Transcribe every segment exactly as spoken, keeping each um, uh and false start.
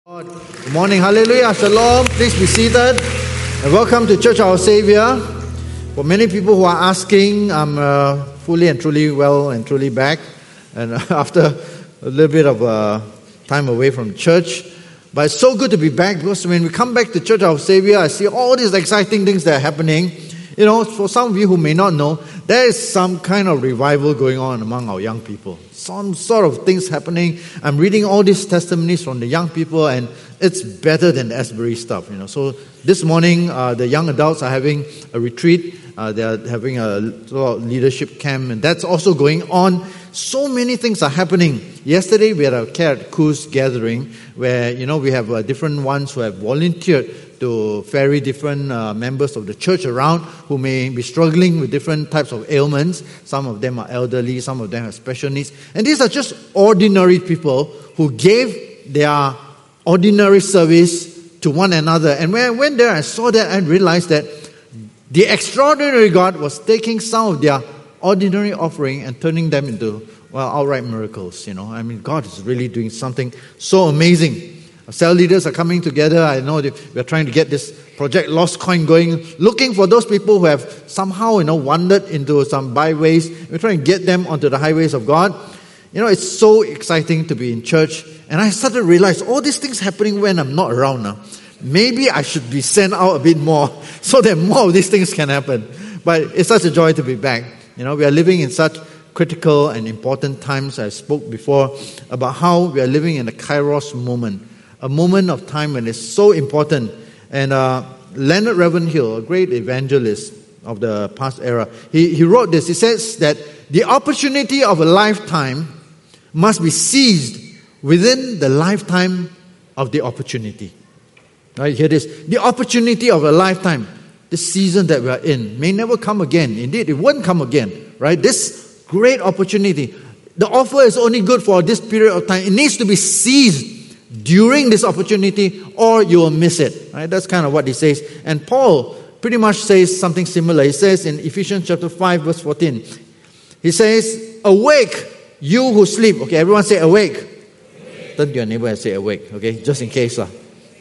Good morning, hallelujah, shalom. Please be seated and welcome to Church Our Savior. For many people who are asking, I'm uh, fully and truly well and truly back, and after a little bit of uh, time away from church. But it's so good to be back, because when we come back to Church Our Savior, I see all these exciting things that are happening. You know, for some of you who may not know, there is some kind of revival going on among our young people. Some sort of things happening. I'm reading all these testimonies from the young people, and it's better than the Asbury stuff, you know. So this morning, uh, the young adults are having a retreat. Uh, they are having a leadership camp, and that's also going on. So many things are happening. Yesterday, we had a Carrot Cruise gathering where, you know, we have uh, different ones who have volunteered to ferry different uh, members of the church around who may be struggling with different types of ailments. Some of them are elderly, some of them have special needs. And these are just ordinary people who gave their ordinary service to one another. And when I went there, I saw that and realized that the extraordinary God was taking some of their ordinary offering and turning them into, well, outright miracles. You know, I mean, God is really doing something so amazing. Cell leaders are coming together. I know that we're trying to get this Project Lost Coin going, looking for those people who have somehow, you know, wandered into some byways. We're trying to get them onto the highways of God. You know, it's so exciting to be in church. And I started to realize all these things happening when I'm not around now. Maybe I should be sent out a bit more so that more of these things can happen. But it's such a joy to be back. You know, we are living in such critical and important times. I spoke before about how we are living in a Kairos moment. A moment of time when it's so important. And uh, Leonard Ravenhill, a great evangelist of the past era, he, he wrote this. He says that the opportunity of a lifetime must be seized within the lifetime of the opportunity. Right, hear this. The opportunity of a lifetime, the season that we are in, may never come again. Indeed, it won't come again. Right? This great opportunity, the offer is only good for this period of time. It needs to be seized during this opportunity, or you will miss it. Right? That's kind of what he says. And Paul pretty much says something similar. He says in Ephesians chapter five, verse fourteen, he says, "Awake, you who sleep." Okay, everyone say awake. awake. Turn to your neighbor and say awake, okay, just in case. Uh.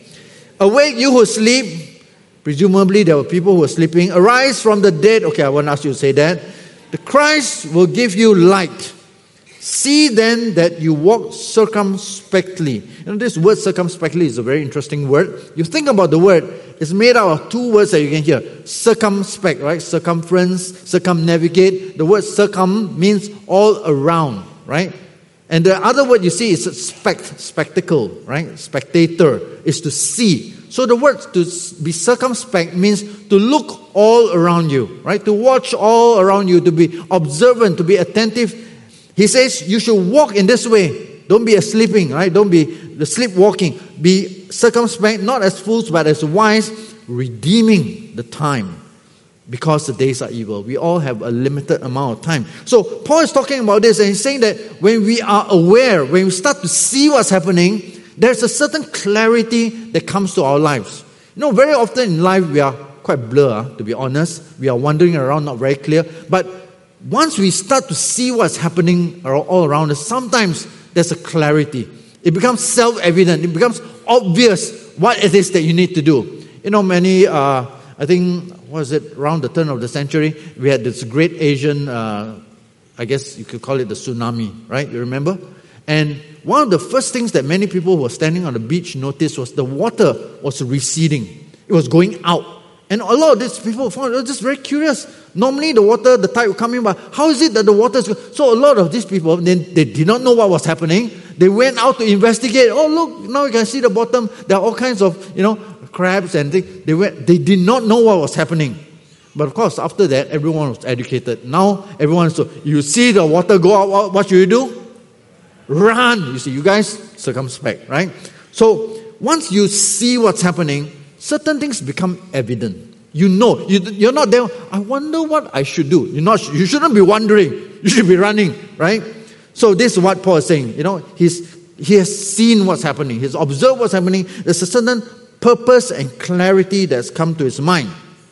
"Awake, you who sleep." Presumably there were people who were sleeping. "Arise from the dead." Okay, I won't ask you to say that. "The Christ will give you light. See then that you walk circumspectly." You know, this word circumspectly is a very interesting word. You think about the word, it's made out of two words that you can hear. Circumspect, right? Circumference, circumnavigate. The word circum means all around, right? And the other word you see is spect, spectacle, right? Spectator is to see. So the word to be circumspect means to look all around you, right? To watch all around you, to be observant, to be attentive. He says you should walk in this way. Don't be a sleeping, right? Don't be the sleepwalking. Be circumspect, not as fools, but as wise, redeeming the time, because the days are evil. We all have a limited amount of time. So Paul is talking about this, and he's saying that when we are aware, when we start to see what's happening, there's a certain clarity that comes to our lives. You know, very often in life we are quite blur, to be honest. We are wandering around, not very clear. But once we start to see what's happening all around us, sometimes there's a clarity. It becomes self-evident. It becomes obvious what it is that you need to do. You know, many, uh, I think, what was it, around the turn of the century, we had this great Asian, uh, I guess you could call it the tsunami, right? You remember? And one of the first things that many people who were standing on the beach noticed was the water was receding. It was going out. And a lot of these people found it just very curious. Normally the water, the tide would come in, but how is it that the water is going? So a lot of these people, they, they did not know what was happening. They went out to investigate. Oh, look, now you can see the bottom. There are all kinds of, you know, crabs and things. They went, they did not know what was happening. But of course, after that, everyone was educated. Now, everyone, so you see the water go out, what should you do? Run. You see, you guys circumspect, right? So once you see what's happening, certain things become evident. You know, you, you're not there. I wonder what I should do. You're not. You shouldn't be wondering. You should be running, right? So this is what Paul is saying. You know, he's he has seen what's happening. He's observed what's happening. There's a certain purpose and clarity that's come to his mind.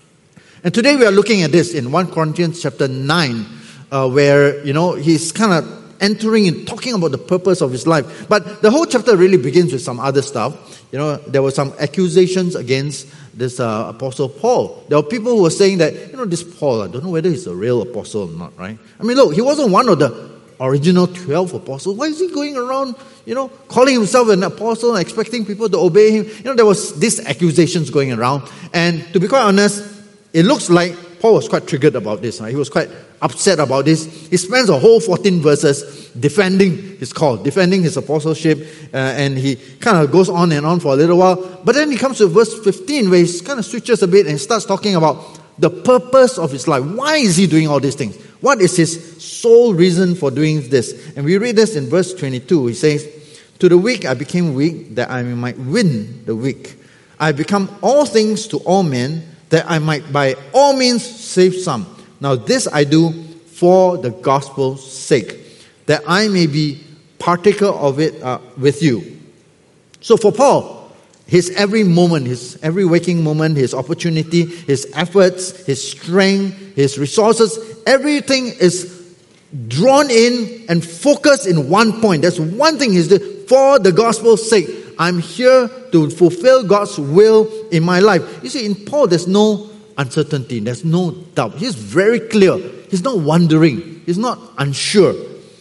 And today we are looking at this in First Corinthians chapter nine, uh, where you know he's kind of entering and talking about the purpose of his life. But the whole chapter really begins with some other stuff. you know, there were some accusations against this uh, Apostle Paul. There were people who were saying that, you know, this Paul, I don't know whether he's a real apostle or not, right? I mean, look, he wasn't one of the original twelve apostles. Why is he going around, you know, calling himself an apostle and expecting people to obey him? You know, there was these accusations going around. And to be quite honest, it looks like Paul was quite triggered about this. Right? He was quite upset about this. He spends a whole fourteen verses defending his call, defending his apostleship, uh, and he kind of goes on and on for a little while. But then he comes to verse fifteen where he kind of switches a bit and starts talking about the purpose of his life. Why is he doing all these things? What is his sole reason for doing this? And we read this in verse twenty-two. He says, "To the weak I became weak, that I might win the weak. I become all things to all men, that I might by all means save some. Now this I do for the gospel's sake, that I may be partaker of it uh, with you." So for Paul, his every moment, his every waking moment, his opportunity, his efforts, his strength, his resources, everything is drawn in and focused in one point. That's one thing he's doing for the gospel's sake. I'm here to fulfill God's will in my life. You see, in Paul, there's no uncertainty. There's no doubt. He's very clear. He's not wondering. He's not unsure.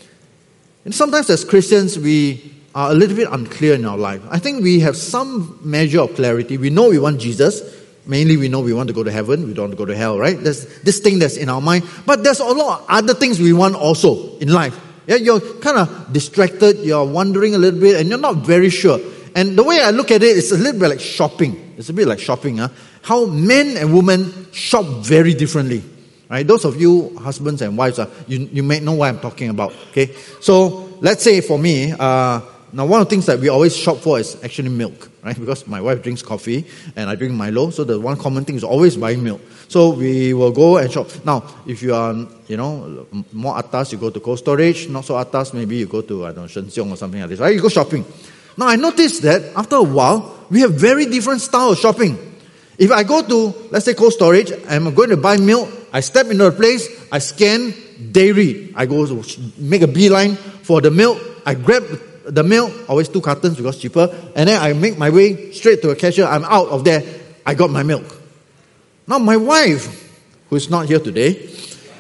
And sometimes as Christians, we are a little bit unclear in our life. I think we have some measure of clarity. We know we want Jesus. Mainly we know we want to go to heaven. We don't want to go to hell, right? There's this thing that's in our mind. But there's a lot of other things we want also in life. Yeah, you're kind of distracted. You're wondering a little bit and you're not very sure. And the way I look at it, it's a little bit like shopping. It's a bit like shopping. Huh? How men and women shop very differently. Right? Those of you husbands and wives, uh, you, you may know what I'm talking about. Okay, so let's say for me, uh, now one of the things that we always shop for is actually milk. Right? Because my wife drinks coffee and I drink Milo. So the one common thing is always buying milk. So we will go and shop. Now, if you are, you know, more atas, you go to Cold Storage. Not so atas, maybe you go to, I don't know, Shen Xiong or something like this. Right? You go shopping. Now, I noticed that after a while, we have very different style of shopping. If I go to, let's say, Cold Storage, I'm going to buy milk, I step into a place, I scan dairy. I go to make a beeline for the milk. I grab the milk, always two cartons because it's cheaper, and then I make my way straight to a cashier. I'm out of there. I got my milk. Now, my wife, who is not here today,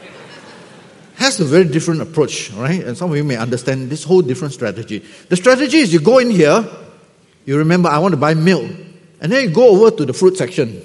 has a very different approach, right? And some of you may understand this whole different strategy. The strategy is you go in here, you remember, I want to buy milk, and then you go over to the fruit section.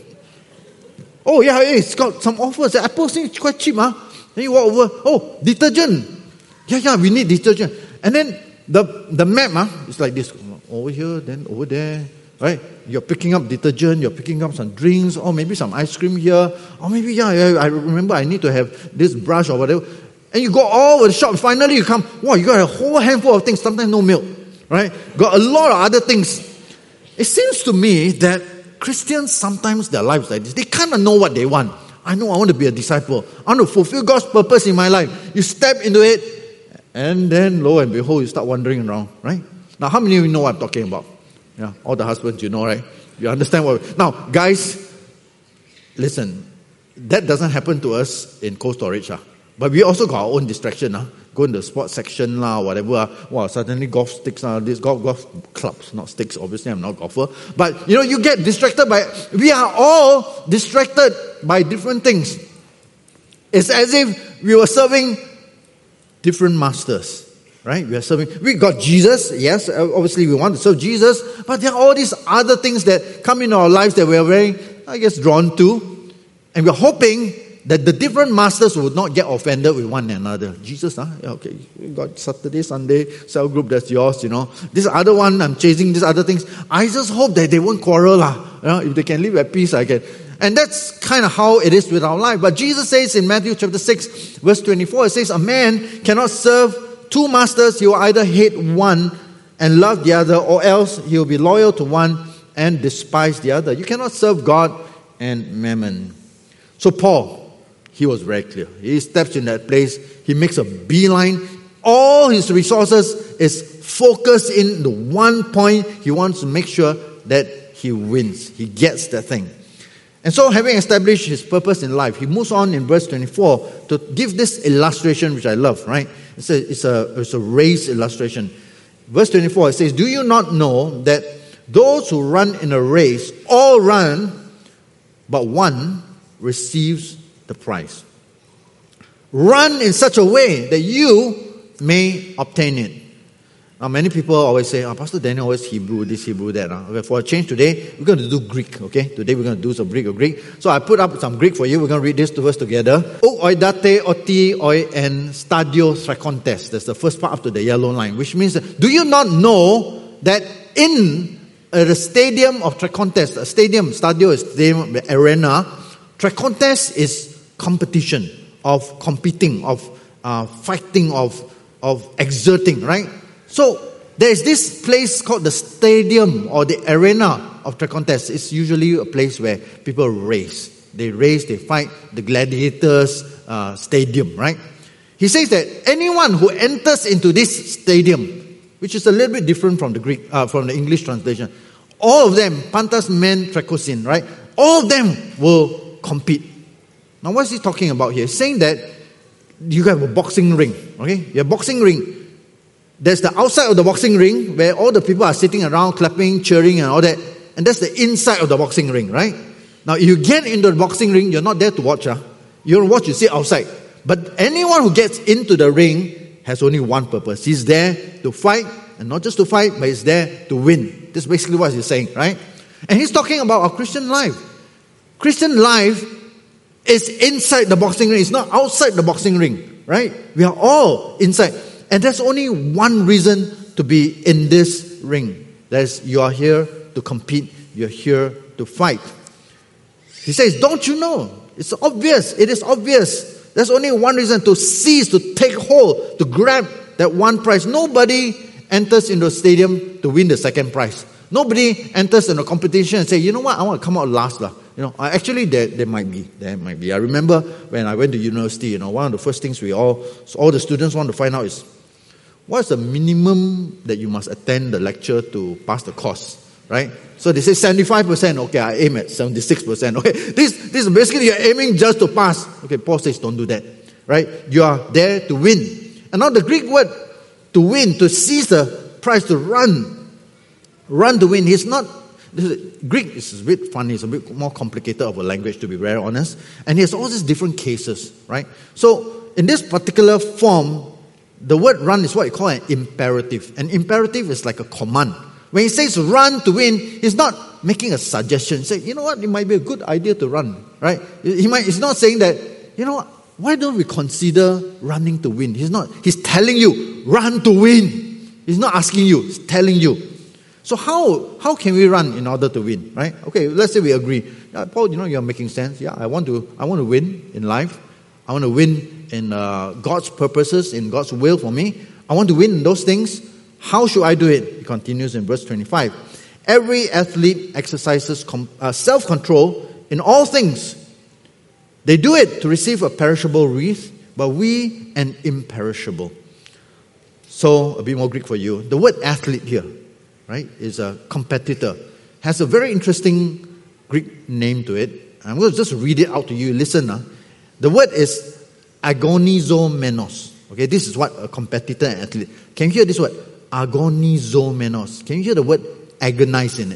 Oh, yeah, it's got some offers. The apple thing is quite cheap, huh? Then you walk over, oh, detergent. Yeah, yeah, we need detergent. And then the, the map, huh, it's like this. Over here, then over there, right? You're picking up detergent, you're picking up some drinks, or maybe some ice cream here, or maybe, yeah, yeah, I remember I need to have this brush or whatever. And you go all over the shop. Finally, you come, wow, you got a whole handful of things. Sometimes no milk, right? Got a lot of other things. It seems to me that Christians, sometimes their lives like this. They kind of know what they want. I know I want to be a disciple. I want to fulfill God's purpose in my life. You step into it, and then lo and behold, you start wandering around, right? Now, how many of you know what I'm talking about? Yeah, all the husbands, you know, right? You understand what... Now, guys, listen. That doesn't happen to us in Cold Storage, huh? But we also got our own distraction. Huh? Go in the sports section, lah, whatever. Uh, wow, suddenly golf sticks, uh, this golf, golf clubs, not sticks. Obviously, I'm not a golfer. But, you know, you get distracted by... We are all distracted by different things. It's as if we were serving different masters. Right? We are serving... We got Jesus. Yes, obviously we want to serve Jesus. But there are all these other things that come in our lives that we are very, I guess, drawn to. And we're hoping that the different masters would not get offended with one another. Jesus, huh? Yeah, okay, you got Saturday, Sunday, cell group, that's yours, you know. This other one, I'm chasing these other things. I just hope that they won't quarrel. Lah. You know, if they can live at peace, I can. And that's kind of how it is with our life. But Jesus says in Matthew chapter six, verse twenty-four, it says, a man cannot serve two masters. He will either hate one and love the other, or else he will be loyal to one and despise the other. You cannot serve God and mammon. So Paul, he was very clear. He steps in that place. He makes a beeline. All his resources is focused in the one point. He wants to make sure that he wins. He gets that thing. And so having established his purpose in life, he moves on in verse twenty-four to give this illustration, which I love, right? It's a, it's a, it's a race illustration. Verse twenty-four, it says, do you not know that those who run in a race all run, but one receives the prize. Run in such a way that you may obtain it. Now, many people always say, oh, Pastor Daniel always Hebrew, this, Hebrew, that. Uh. Okay, for a change today, we're going to do Greek, okay? Today we're going to do some Greek or Greek. So I put up some Greek for you. We're going to read this to us together. O oidate oti oi en stadio trakontes. That's the first part up to the yellow line, which means, that, do you not know that in uh, the stadium of trakontes, a stadium, stadio is stadium, the arena, trakontes is competition, of competing, of uh, fighting, of, of exerting, right? So, there is this place called the stadium or the arena of trakontes. It's usually a place where people race. They race, they fight, the gladiators uh, stadium, right? He says that anyone who enters into this stadium, which is a little bit different from the Greek, uh, from the English translation, all of them, pantas men trakosin, right? All of them will compete. Now, what is he talking about here? He's saying that you have a boxing ring, okay? You have a boxing ring. There's the outside of the boxing ring where all the people are sitting around clapping, cheering and all that. And that's the inside of the boxing ring, right? Now, if you get into the boxing ring, you're not there to watch. Huh? You don't watch, you sit outside. But anyone who gets into the ring has only one purpose. He's there to fight, and not just to fight, but he's there to win. That's basically what he's saying, right? And he's talking about our Christian life. Christian life is inside the boxing ring. It's not outside the boxing ring, right? We are all inside. And there's only one reason to be in this ring. That is, you are here to compete. You're here to fight. He says, don't you know? It's obvious. It is obvious. There's only one reason: to seize, to take hold, to grab that one prize. Nobody enters into a stadium to win the second prize. Nobody enters in a competition and say, you know what, I want to come out last. Lah. You know, actually, there, there might be. There might be. I remember when I went to university, you know, one of the first things we all, so all the students want to find out is, what's the minimum that you must attend the lecture to pass the course, right? So they say seventy-five percent. Okay, I aim at seventy-six percent. Okay, this, this is basically you're aiming just to pass. Okay, Paul says don't do that, right? You are there to win. And now the Greek word to win, to seize the prize, to run. Run to win. He's not, this is, Greek is a bit funny. It's a bit more complicated of a language, to be very honest. And he has all these different cases, right? So in this particular form, the word run is what you call an imperative. An imperative is like a command. When he says run to win, he's not making a suggestion. Say, you know what, it might be a good idea to run, right? He might. He's not saying that, you know what, why don't we consider running to win? He's not. He's telling you, run to win. He's not asking you, he's telling you. So how, how can we run in order to win, right? Okay, let's say we agree. Yeah, Paul, you know, you're making sense. Yeah, I want to, I want to win in life. I want to win in uh, God's purposes, in God's will for me. I want to win in those things. How should I do it? He continues in verse twenty-five. Every athlete exercises com- uh, self-control in all things. They do it to receive a perishable wreath, but we an imperishable. So, a bit more Greek for you. The word athlete here, right, is a competitor. Has a very interesting Greek name to it. I'm going to just read it out to you. Listen, huh? The word is agonizomenos. Okay, this is what a competitor and athlete. Can you hear this word? Agonizomenos. Can you hear the word agonize in it?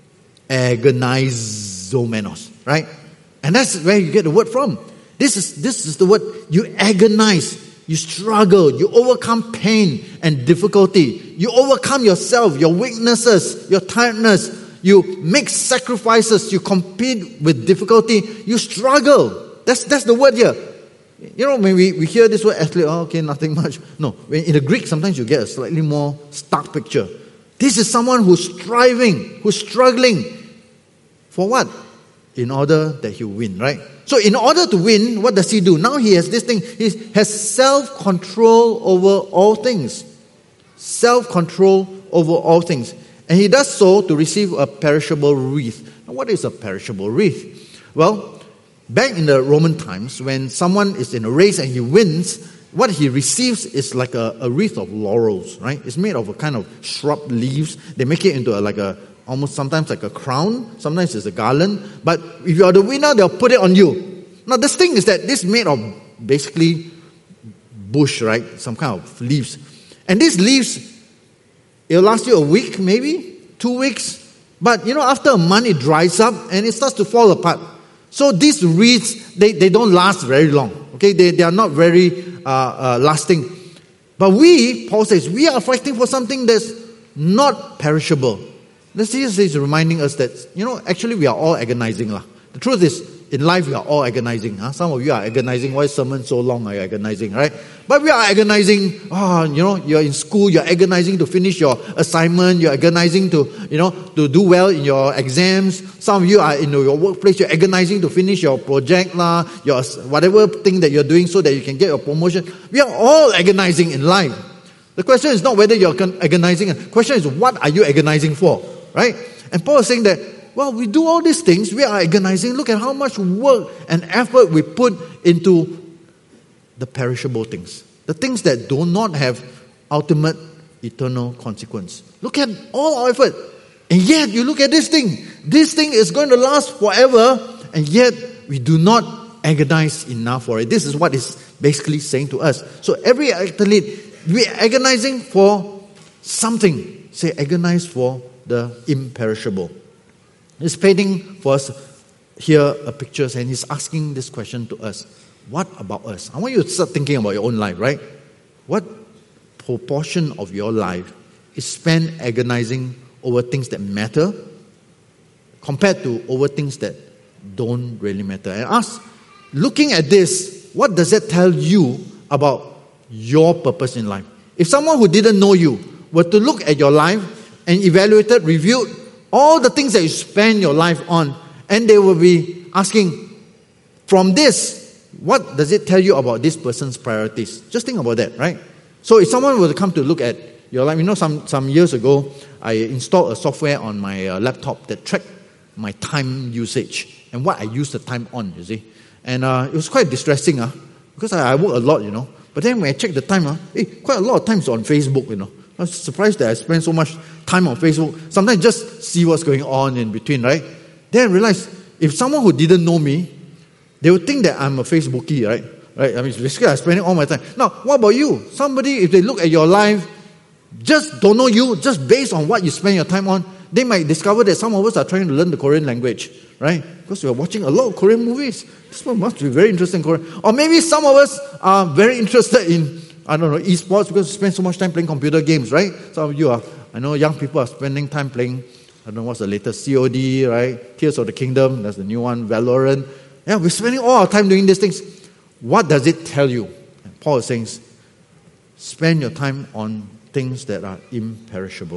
Agonizomenos, right? And that's where you get the word from. This is this is the word. You agonize, you struggle, you overcome pain and difficulty. You overcome yourself, your weaknesses, your tiredness. You make sacrifices, you compete with difficulty, you struggle. That's that's the word here. You know, when we, we hear this word athlete, oh, okay, nothing much. No, when in the Greek, sometimes you get a slightly more stark picture. This is someone who's striving, who's struggling. For what? In order that he'll win, right? So in order to win, what does he do? Now he has this thing. He has self-control over all things. Self-control over all things. And he does so to receive a perishable wreath. Now, what is a perishable wreath? Well, back in the Roman times, when someone is in a race and he wins, what he receives is like a, a wreath of laurels, right? It's made of a kind of shrub leaves. They make it into a, like a, almost sometimes like a crown. Sometimes it's a garland. But if you are the winner, they'll put it on you. Now, this thing is that this is made of basically bush, right? Some kind of leaves. And these leaves, it'll last you a week, maybe, two weeks. But, you know, after a month, it dries up and it starts to fall apart. So these reeds, they, they don't last very long. Okay, they, they are not very uh, uh, lasting. But we, Paul says, we are fighting for something that's not perishable. This is reminding us that, you know, actually we are all agonizing. Lah. The truth is, in life we are all agonizing. Huh? Some of you are agonizing. Why is sermon so long? Are you agonizing, right? But we are agonizing. Oh, you know, you're in school, you're agonizing to finish your assignment. You're agonizing to, you know, to do well in your exams. Some of you are in your workplace, you're agonizing to finish your project, lah, your whatever thing that you're doing so that you can get your promotion. We are all agonizing in life. The question is not whether you're agonizing. The question is, what are you agonizing for? Right? And Paul is saying that, well, we do all these things, we are agonizing. Look at how much work and effort we put into the perishable things. The things that do not have ultimate eternal consequence. Look at all our effort. And yet, you look at this thing. This thing is going to last forever. And yet, we do not agonize enough for it. This is what it's basically saying to us. So every athlete, we are agonizing for something. Say, agonize for the imperishable. He's painting for us here a picture and he's asking this question to us. What about us? I want you to start thinking about your own life, right? What proportion of your life is spent agonizing over things that matter compared to over things that don't really matter? And ask, looking at this, what does that tell you about your purpose in life? If someone who didn't know you were to look at your life and evaluated, reviewed all the things that you spend your life on, and they will be asking, from this, what does it tell you about this person's priorities? Just think about that, right? So if someone were to come to look at your life, you know, some, some years ago, I installed a software on my uh, laptop that tracked my time usage and what I use the time on, you see. And uh, it was quite distressing, uh, because I, I work a lot, you know. But then when I check the time, uh, hey, quite a lot of times on Facebook, you know. I was surprised that I spend so much time on Facebook. Sometimes just see what's going on in between, right? Then I realized, if someone who didn't know me, they would think that I'm a Facebookie, right? Right? I mean, basically I'm spending all my time. Now, what about you? Somebody, if they look at your life, just don't know you, just based on what you spend your time on, they might discover that some of us are trying to learn the Korean language, right? Because we're watching a lot of Korean movies. This one must be very interesting Korean. Or maybe some of us are very interested in, I don't know, esports because we spend so much time playing computer games, right? Some of you are, I know young people are spending time playing, I don't know what's the latest, C O D, right? Tears of the Kingdom, that's the new one, Valorant. Yeah, we're spending all our time doing these things. What does it tell you? And Paul is saying, spend your time on things that are imperishable.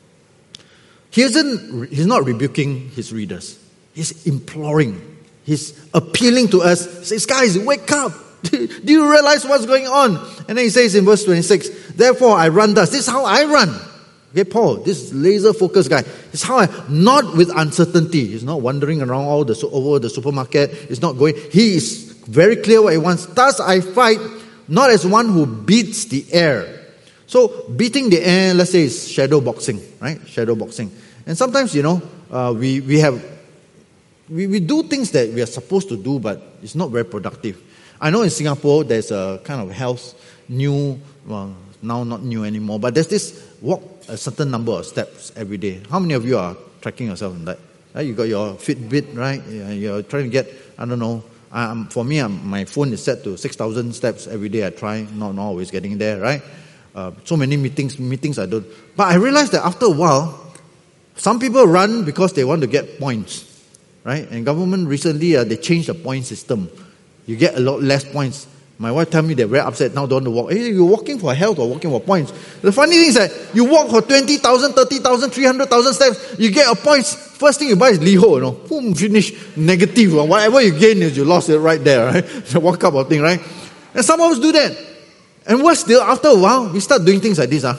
He isn't, he's not rebuking his readers. He's imploring. He's appealing to us. He says, guys, wake up. Do you realize what's going on? And then he says in verse twenty-six, therefore I run thus. This is how I run. Okay, Paul, this laser focused guy. This is how I, not with uncertainty. He's not wandering around all the over the supermarket. He's not going. He is very clear what he wants. Thus I fight, not as one who beats the air. So beating the air, let's say, is shadow boxing, right? Shadow boxing. And sometimes, you know, uh, we we have we, we do things that we are supposed to do, but it's not very productive. I know in Singapore there's a kind of health new, well, now not new anymore, but there's this walk a certain number of steps every day. How many of you are tracking yourself in that? Right? You got your Fitbit, right? You're trying to get, I don't know, um, for me, um, my phone is set to six thousand steps every day. I try, not, not always getting there, right? Uh, so many meetings, meetings I don't. But I realized that after a while, some people run because they want to get points, right? And government recently, uh, they changed the point system. You get a lot less points. My wife tell me they're very upset now, don't want to walk. Hey, you're walking for health or walking for points? The funny thing is that you walk for twenty thousand, thirty thousand, three hundred thousand steps, you get your points. First thing you buy is Liho, you know. Boom, finish, negative. Whatever you gain is you lost it right there, right? The walk up of thing, right? And some of us do that. And worse still, after a while, we start doing things like this. Huh?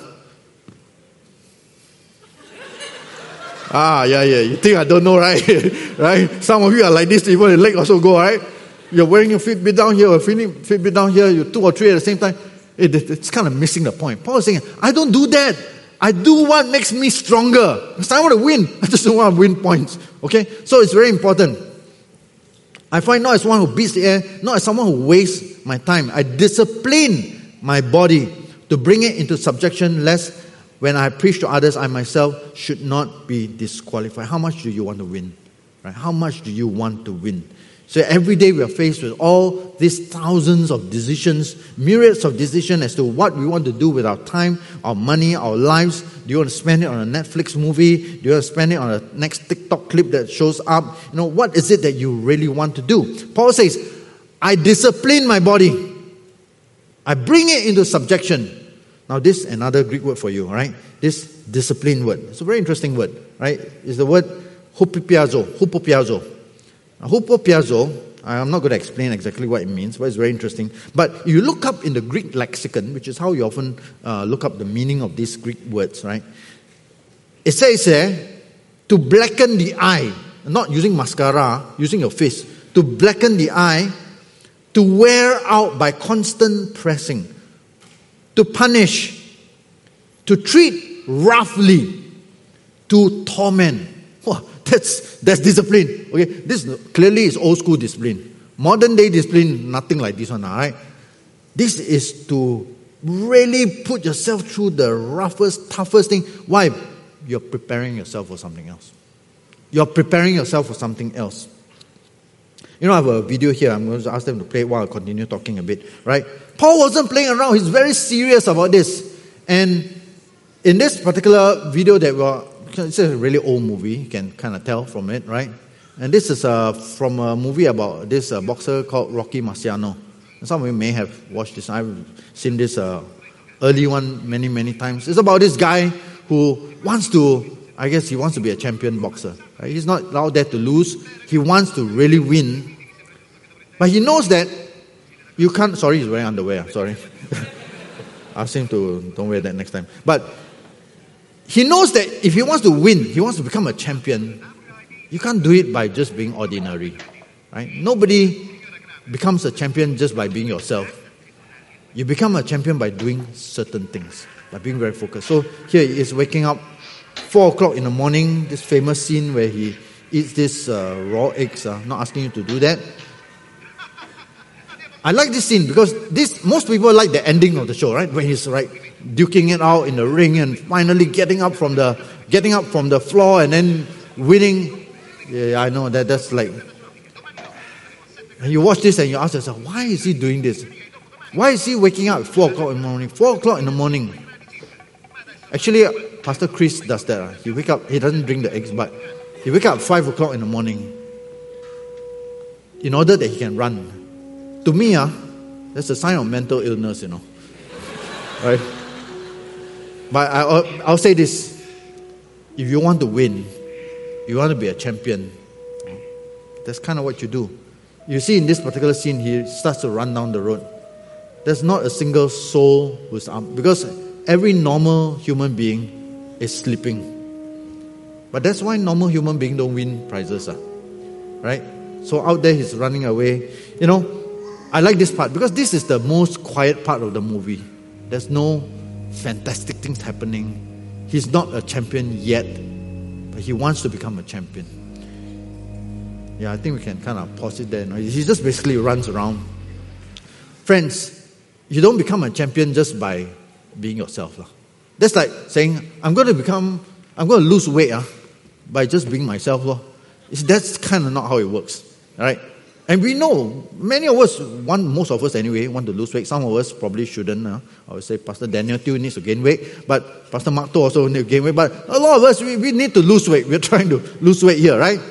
Ah, yeah, yeah. You think I don't know, right? Right? Some of you are like this, even the leg also go, right? You're wearing your Fitbit down here or Fitbit down here, you two or three at the same time. It, it's kind of missing the point. Paul is saying, I don't do that. I do what makes me stronger. Because I want to win. I just don't want to win points. Okay? So it's very important. I find not as one who beats the air, not as someone who wastes my time. I discipline my body to bring it into subjection, lest when I preach to others, I myself should not be disqualified. How much do you want to win? Right? How much do you want to win? So every day we are faced with all these thousands of decisions, myriads of decisions as to what we want to do with our time, our money, our lives. Do you want to spend it on a Netflix movie? Do you want to spend it on a next TikTok clip that shows up? You know, what is it that you really want to do? Paul says, I discipline my body. I bring it into subjection. Now this is another Greek word for you, right? This discipline word. It's a very interesting word, right? It's the word hupopiazo. Hupopiazo. Now, hupopiazo, I'm not going to explain exactly what it means, but it's very interesting. But you look up in the Greek lexicon, which is how you often uh, look up the meaning of these Greek words, right? It says there, to blacken the eye, not using mascara, using your fist, to blacken the eye, to wear out by constant pressing, to punish, to treat roughly, to torment. Wow, that's that's discipline. Okay, this clearly is old school discipline. Modern day discipline, nothing like this one, all right? This is to really put yourself through the roughest, toughest thing. Why? You're preparing yourself for something else. You're preparing yourself for something else. You know, I have a video here. I'm going to ask them to play it while I continue talking a bit, right? Paul wasn't playing around. He's very serious about this. And in this particular video that we're, it's a really old movie. You can kind of tell from it, right? And this is uh, from a movie about this uh, boxer called Rocky Marciano. And some of you may have watched this. I've seen this uh, early one many, many times. It's about this guy who wants to, I guess he wants to be a champion boxer. Right? He's not out there to lose. He wants to really win. But he knows that you can't... Sorry, he's wearing underwear. Sorry. Ask him to don't wear that next time. But he knows that if he wants to win, he wants to become a champion, you can't do it by just being ordinary. Right? Nobody becomes a champion just by being yourself. You become a champion by doing certain things, by being very focused. So here he is waking up four o'clock in the morning, this famous scene where he eats this uh, raw eggs. Uh, not asking you to do that. I like this scene because this most people like the ending of the show, right? When he's right duking it out in the ring and finally getting up from the getting up from the floor and then winning. Yeah, I know that that's like. And you watch this and you ask yourself, why is he doing this? Why is he waking up at four o'clock in the morning? Four o'clock in the morning. Actually, Pastor Chris does that. He wake up. He doesn't drink the eggs, but he wake up at five o'clock in the morning in order that he can run. To me, uh, that's a sign of mental illness, you know. Right? But I, I'll, I'll say this. If you want to win, you want to be a champion, that's kind of what you do. You see in this particular scene, he starts to run down the road. There's not a single soul who's up, because every normal human being is sleeping. But that's why normal human beings don't win prizes. Uh, right? So out there, he's running away. You know, I like this part because this is the most quiet part of the movie. There's no fantastic things happening. He's not a champion yet, but he wants to become a champion. Yeah, I think we can kind of pause it there. No? He just basically runs around. Friends, you don't become a champion just by being yourself. Uh. That's like saying, I'm going to become, I'm going to lose weight uh, by just being myself. Uh. That's kind of not how it works. Right? And we know, many of us, want, most of us anyway, want to lose weight. Some of us probably shouldn't. Uh. I would say Pastor Daniel Tew needs to gain weight. But Pastor Mark Toh also needs to gain weight. But a lot of us, we, we need to lose weight. We're trying to lose weight here, right?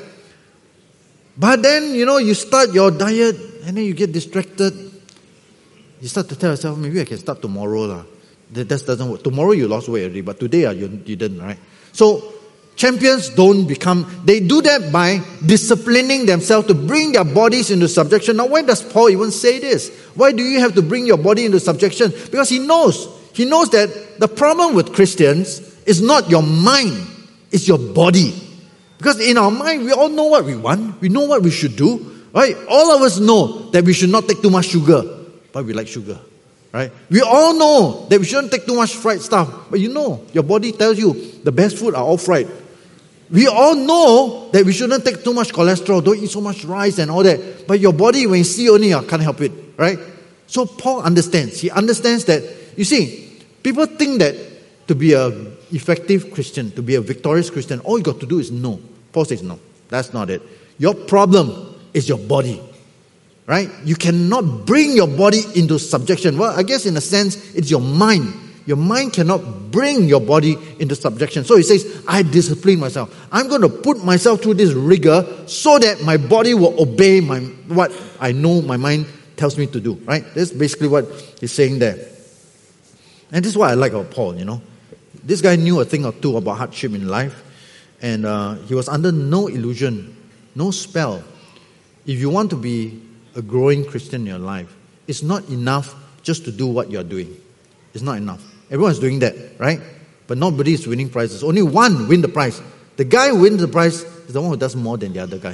But then, you know, you start your diet and then you get distracted. You start to tell yourself, maybe I can start tomorrow. La. That, that doesn't work. Tomorrow you lost weight already, but today uh, you didn't, right? So, champions don't become, they do that by disciplining themselves to bring their bodies into subjection. Now, why does Paul even say this? Why do you have to bring your body into subjection? Because he knows, he knows that the problem with Christians is not your mind, it's your body. Because in our mind, we all know what we want. We know what we should do. Right? All of us know that we should not take too much sugar. But we like sugar. Right? We all know that we shouldn't take too much fried stuff. But you know, your body tells you the best food are all fried. We all know that we shouldn't take too much cholesterol. Don't eat so much rice and all that. But your body, when you see only, you can't help it. Right? So Paul understands. He understands that, you see, people think that to be an effective Christian, to be a victorious Christian, all you got to do is no. Paul says no. That's not it. Your problem is your body. Right? You cannot bring your body into subjection. Well, I guess in a sense, it's your mind. Your mind cannot bring your body into subjection. So he says, I discipline myself. I'm going to put myself through this rigor so that my body will obey my what I know my mind tells me to do. Right? That's basically what he's saying there. And this is what I like about Paul, you know. This guy knew a thing or two about hardship in life. And uh, he was under no illusion, no spell. If you want to be a growing Christian in your life, it's not enough just to do what you're doing. It's not enough. Everyone's doing that, right? But nobody is winning prizes. Only one win the prize. The guy who wins the prize is the one who does more than the other guy.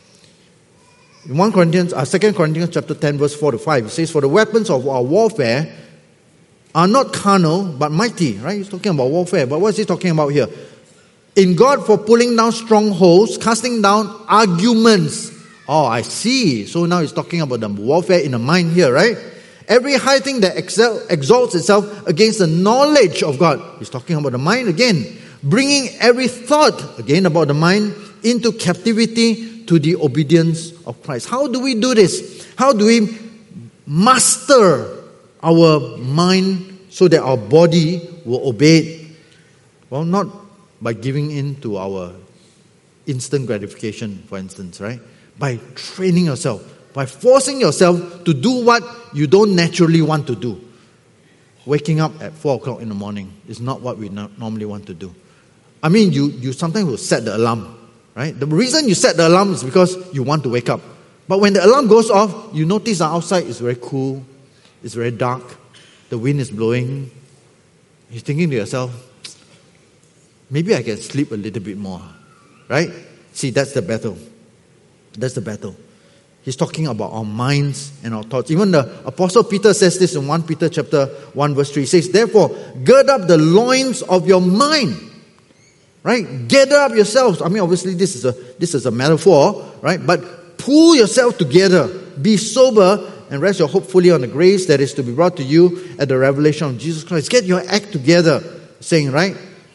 In First Corinthians, uh, Second Corinthians chapter ten, verse four to five, it says, for the weapons of our warfare are not carnal, but mighty. Right? He's talking about warfare. But what is he talking about here? In God for pulling down strongholds, casting down arguments. Oh, I see. So now he's talking about the warfare in the mind here, right? Every high thing that excel, exalts itself against the knowledge of God. He's talking about the mind again. Bringing every thought, again about the mind, into captivity to the obedience of Christ. How do we do this? How do we master our mind so that our body will obey it? Well, not by giving in to our instant gratification, for instance, right? By training yourself, by forcing yourself to do what you don't naturally want to do. Waking up at four o'clock in the morning is not what we no- normally want to do. I mean, you, you sometimes will set the alarm, right? The reason you set the alarm is because you want to wake up. But when the alarm goes off, you notice that outside is very cool, it's very dark, the wind is blowing. You're thinking to yourself, maybe I can sleep a little bit more, right? See, that's the battle. That's the battle. He's talking about our minds and our thoughts. Even the Apostle Peter says this in First Peter chapter one verse three. He says, therefore, gird up the loins of your mind. Right? Gather up yourselves. I mean, obviously this is a this is a metaphor, right? But pull yourself together. Be sober and rest your hope fully on the grace that is to be brought to you at the revelation of Jesus Christ. Get your act together, saying, right?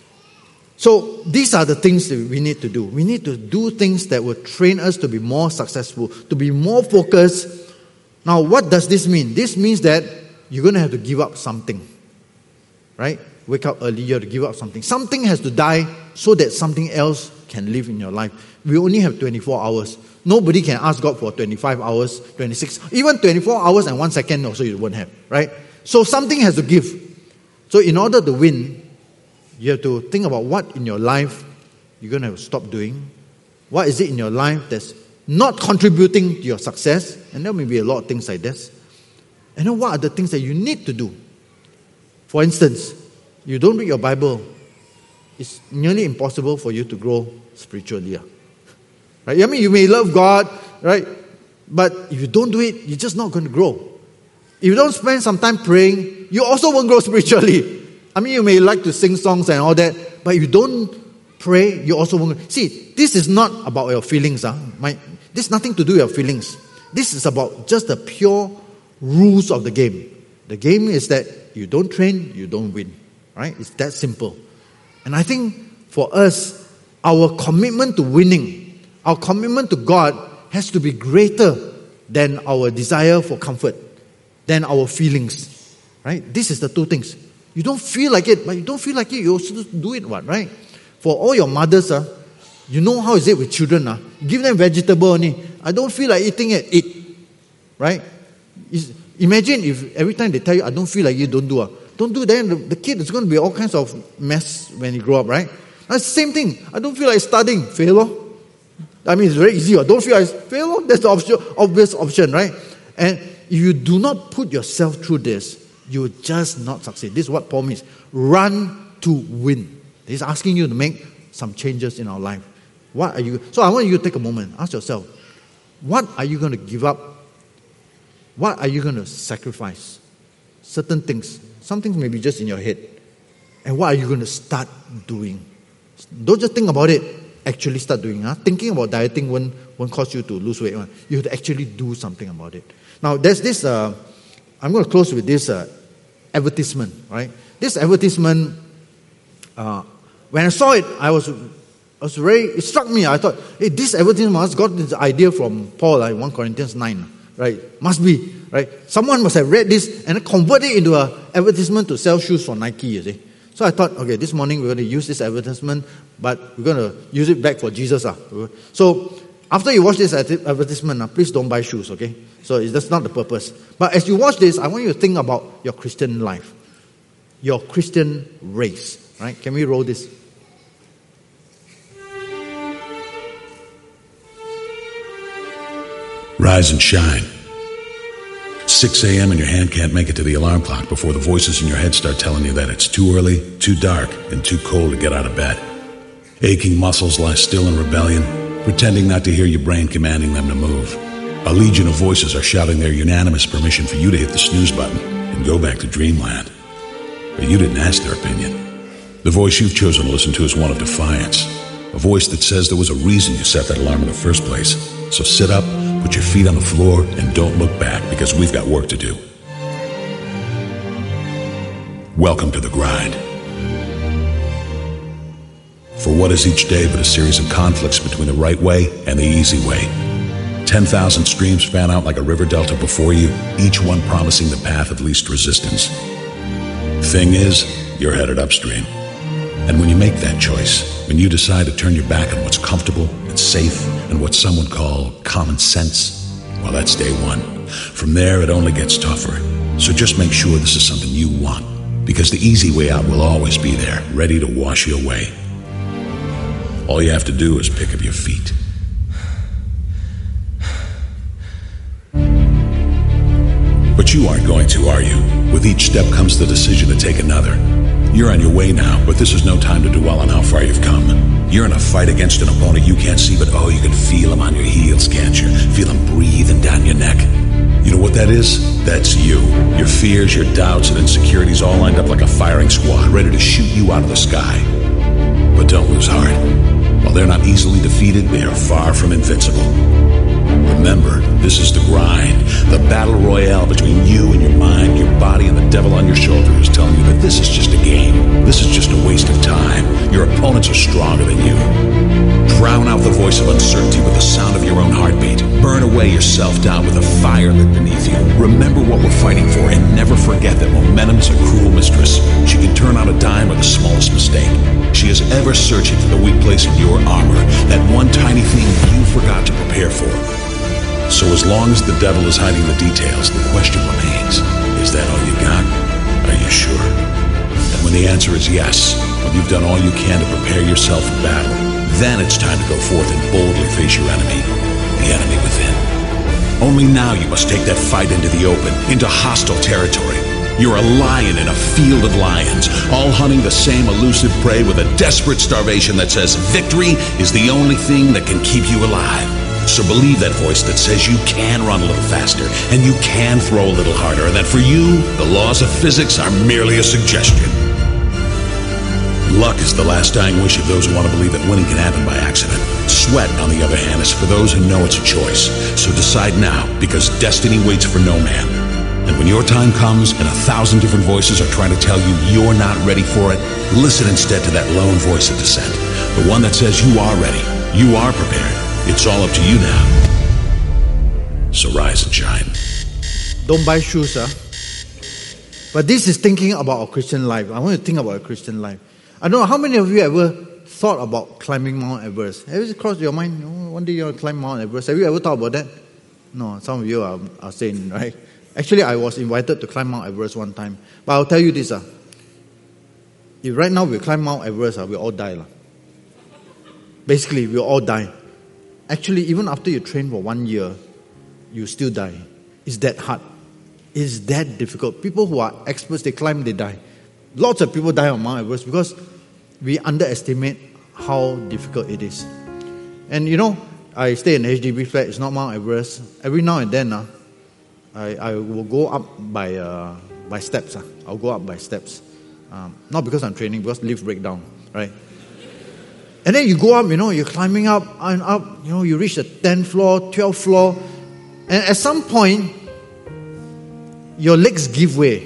So these are the things that we need to do. We need to do things that will train us to be more successful, to be more focused. Now, what does this mean? This means that you're going to have to give up something. Right? Wake up early, you have to give up something. Something has to die so that something else can live in your life. We only have twenty-four hours. Nobody can ask God for twenty-five hours, twenty-six, even twenty-four hours and one second also you won't have. Right? So something has to give. So in order to win, you have to think about what in your life you're going to have to stop doing. What is it in your life that's not contributing to your success? And there may be a lot of things like this. And then what are the things that you need to do? For instance, you don't read your Bible. It's nearly impossible for you to grow spiritually. Right? I mean, you may love God, right? But if you don't do it, you're just not going to grow. If you don't spend some time praying, you also won't grow spiritually. I mean, you may like to sing songs and all that, but if you don't pray, you also won't. See, this is not about your feelings. Huh? My, this has nothing to do with your feelings. This is about just the pure rules of the game. The game is that you don't train, you don't win. Right? It's that simple. And I think for us, our commitment to winning, our commitment to God has to be greater than our desire for comfort, than our feelings. Right? This is the two things. You don't feel like it, but you don't feel like it, you also do it, what, right? For all your mothers, uh, you know how is it with children. Uh, give them vegetable only. I don't feel like eating it, eat. Right? It's, imagine if every time they tell you, I don't feel like you, don't do it. Uh, don't do then the, the kid is going to be all kinds of mess when he grow up, right? That's the same thing. I don't feel like studying. Fail. Oh. I mean, it's very easy. I don't feel like fail. Oh. That's the option, obvious option, right? And if you do not put yourself through this, you will just not succeed. This is what Paul means. Run to win. He's asking you to make some changes in our life. What are you? So I want you to take a moment. Ask yourself, what are you going to give up? What are you going to sacrifice? Certain things. Some things may be just in your head. And what are you going to start doing? Don't just think about it. Actually start doing. Huh? Thinking about dieting won't, won't cause you to lose weight. You have to actually do something about it. Now, there's this... Uh, I'm going to close with this uh, advertisement, right? This advertisement uh, when I saw it, I was, I was very, it struck me. I thought, hey, this advertisement must got this idea from Paul, like First Corinthians nine, right? Must be, right? Someone must have read this and converted it into an advertisement to sell shoes for Nike, you see. So I thought, okay, this morning we're going to use this advertisement, but we're going to use it back for Jesus. Uh. So after you watch this advertisement, uh, please don't buy shoes, okay? So that's not the purpose. But as you watch this, I want you to think about your Christian life, your Christian race, right? Can we roll this? Rise and shine. six a.m. and your hand can't make it to the alarm clock before the voices in your head start telling you that it's too early, too dark, and too cold to get out of bed. Aching muscles lie still in rebellion, pretending not to hear your brain commanding them to move. A legion of voices are shouting their unanimous permission for you to hit the snooze button and go back to dreamland. But you didn't ask their opinion. The voice you've chosen to listen to is one of defiance, a voice that says there was a reason you set that alarm in the first place. So sit up, put your feet on the floor, and don't look back, because we've got work to do. Welcome to the grind. For what is each day but a series of conflicts between the right way and the easy way? ten thousand streams fan out like a river delta before you, each one promising the path of least resistance. Thing is, you're headed upstream. And when you make that choice, when you decide to turn your back on what's comfortable and safe and what some would call common sense, well, that's day one. From there, it only gets tougher. So just make sure this is something you want, because the easy way out will always be there, ready to wash you away. All you have to do is pick up your feet. But you aren't going to, are you? With each step comes the decision to take another. You're on your way now, but this is no time to dwell on how far you've come. You're in a fight against an opponent you can't see, but oh, you can feel him on your heels, can't you? Feel him breathing down your neck. You know what that is? That's you. Your fears, your doubts, and insecurities all lined up like a firing squad, ready to shoot you out of the sky. But don't lose heart. While they're not easily defeated, they are far from invincible. Remember, this is the grind, the battle royale between you and your mind, your body, and the devil on your shoulder is telling you that this is just a game. This is just a waste of time. Your opponents are stronger than you. Drown out the voice of uncertainty with the sound of your own heartbeat. Burn away your self-doubt with a fire lit beneath you. Remember what we're fighting for, and never forget that momentum is a cruel mistress. She can turn on a dime with the smallest mistake. She is ever searching for the weak place in your armor, that one tiny thing you forgot to prepare for. So as long as the devil is hiding the details, the question remains, is that all you got? Are you sure? And when the answer is yes, when you've done all you can to prepare yourself for battle, then it's time to go forth and boldly face your enemy, the enemy within. Only now you must take that fight into the open, into hostile territory. You're a lion in a field of lions, all hunting the same elusive prey with a desperate starvation that says victory is the only thing that can keep you alive. So believe that voice that says you can run a little faster, and you can throw a little harder, and that for you, the laws of physics are merely a suggestion. Luck is the last dying wish of those who want to believe that winning can happen by accident. Sweat, on the other hand, is for those who know it's a choice. So decide now, because destiny waits for no man. And when your time comes and a thousand different voices are trying to tell you you're not ready for it, listen instead to that lone voice of dissent, the one that says you are ready, you are prepared. It's all up to you now. So rise and shine. Don't buy shoes, huh? But this is thinking about our Christian life. I want to think about our Christian life. I don't know, how many of you ever thought about climbing Mount Everest? Have it crossed your mind? Oh, one day you're going to climb Mount Everest. Have you ever thought about that? No, some of you are, are saying, right? Actually, I was invited to climb Mount Everest one time. But I'll tell you this. Uh, if right now we climb Mount Everest, uh, we'll all die. Uh. Basically, we'll all die. Actually, even after you train for one year, you still die. It's that hard. It's that difficult. People who are experts, they climb, they die. Lots of people die on Mount Everest because we underestimate how difficult it is. And you know, I stay in an H D B flat. It's not Mount Everest. Every now and then, uh, I, I will go up by uh, by steps. Uh. I'll go up by steps. Um, not because I'm training, because lift break down, right? And then you go up, you know, you're climbing up and up, you know, you reach the tenth floor, twelfth floor, and at some point, your legs give way.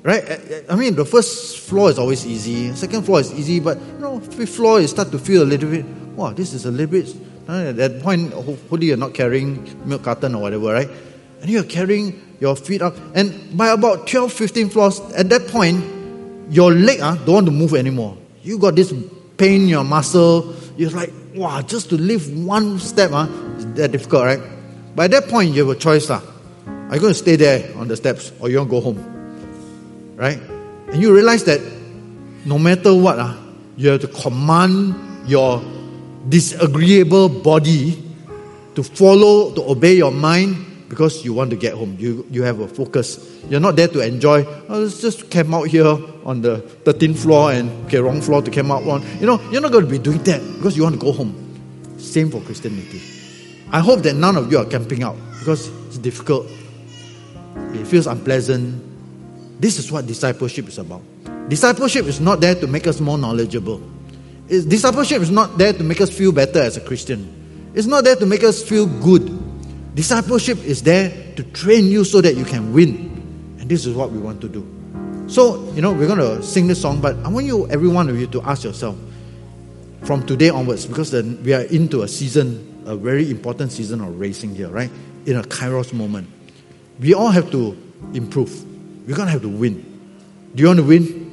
Right? I mean, the first floor is always easy. Second floor is easy, but you know, fifth floor you start to feel a little bit, wow, this is a little bit. At that point, hopefully you're not carrying milk carton or whatever, right? And you're carrying your feet up. And by about twelve, fifteen floors, at that point, your leg uh, don't want to move anymore. You got this pain in your muscle. You're like, wow, just to lift one step, uh, is that difficult, right? By that point, you have a choice. Uh. Are you going to stay there on the steps or you want to go home? Right? And you realize that no matter what, uh, you have to command your disagreeable body to follow, to obey your mind because you want to get home. You you have a focus. You're not there to enjoy, oh, let's just camp out here on the thirteenth floor and, okay, wrong floor to camp out on. You know, you're not going to be doing that because you want to go home. Same for Christianity. I hope that none of you are camping out because it's difficult. It feels unpleasant. This is what discipleship is about. Discipleship is not there to make us more knowledgeable. It's, discipleship is not there to make us feel better as a Christian. It's not there to make us feel good. Discipleship is there to train you so that you can win. And this is what we want to do. So, you know, we're going to sing this song, but I want you, every one of you, to ask yourself, from today onwards, because then we are into a season, a very important season of racing here, right? In a Kairos moment. We all have to improve. We're going to have to win. Do you want to win?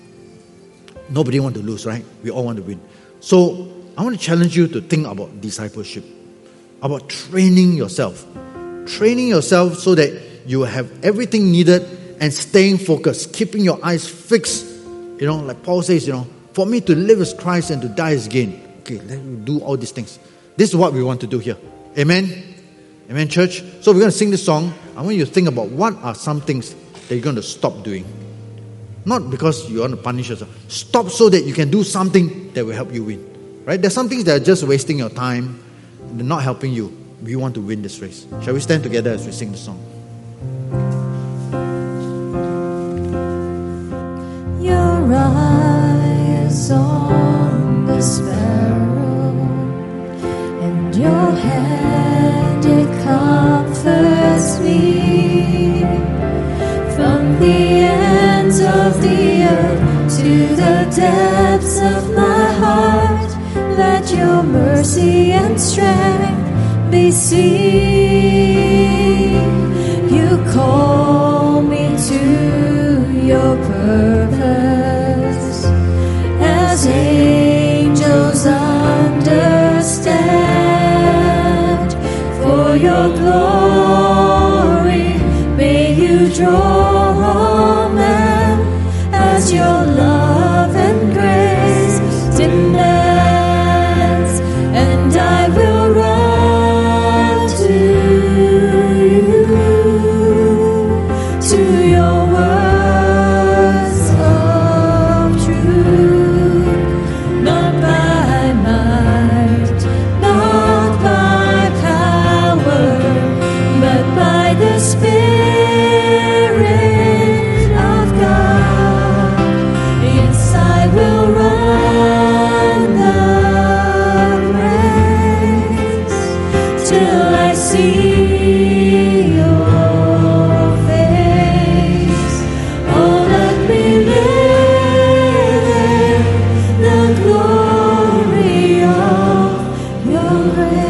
Nobody wants to lose, right? We all want to win. So, I want to challenge you to think about discipleship. About training yourself. Training yourself so that you have everything needed and staying focused. Keeping your eyes fixed. You know, like Paul says, you know, for me to live is Christ and to die is gain. Okay, let me do all these things. This is what we want to do here. Amen? Amen, church? So we're going to sing this song. I want you to think about what are some things that you're going to stop doing. Not because you want to punish yourself. Stop so that you can do something that will help you win. Right? There's some things that are just wasting your time. They're not helping you. We want to win this race. Shall we stand together as we sing the song? Your eye is on the sparrow, and your hand it comforts me. From the ends of the earth to the depths of my heart, let your mercy and strength be seen. You call me to your purpose, as angels understand. For your glory, may you draw men as your love and grace demands. And I will run to you, to your words of truth. Not by might, not by power, but by the Spirit of God. Yes, I will run the race till I see your face. Oh, let me live in the glory of your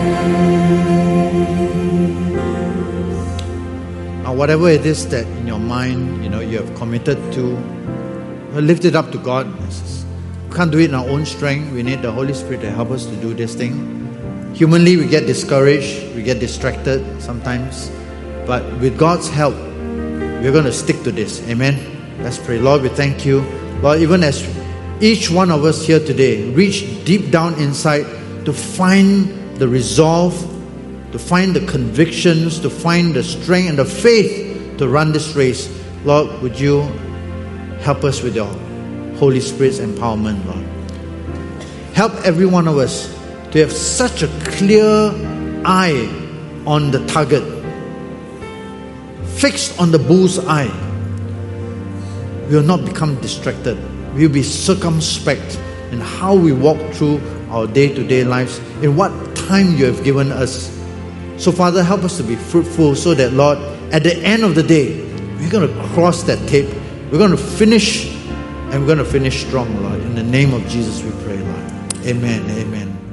grace. Now, whatever it is that in your mind, you know, you have committed to, lift it up to God. We can't do it in our own strength. We need the Holy Spirit to help us to do this thing. Humanly, we get discouraged, we get distracted sometimes. But with God's help, we're going to stick to this. Amen? Let's pray. Lord, we thank you. Lord, even as each one of us here today reach deep down inside to find the resolve, to find the convictions, to find the strength and the faith to run this race. Lord, would you help us with your Holy Spirit's empowerment, Lord. Help every one of us to have such a clear eye on the target, fixed on the bull's eye. We will not become distracted. We will be circumspect in how we walk through our day-to-day lives, in what time you have given us. So, Father, help us to be fruitful so that, Lord, at the end of the day, we're going to cross that tape We're going to finish, and we're going to finish strong, Lord. In the name of Jesus we pray, Lord. Amen. Amen.